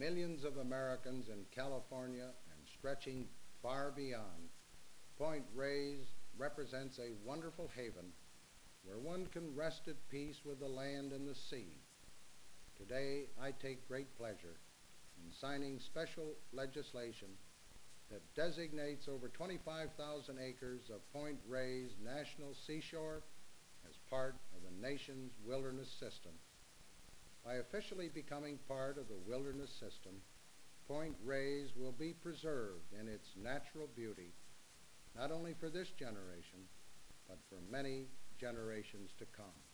millions of Americans in California and stretching far beyond, Point Reyes represents a wonderful haven where one can rest at peace with the land and the sea. Today, I take great pleasure in signing special legislation that designates over 25,000 acres of Point Reyes National Seashore as part of the nation's wilderness system. By officially becoming part of the wilderness system, Point Reyes will be preserved in its natural beauty, not only for this generation, but for many generations to come.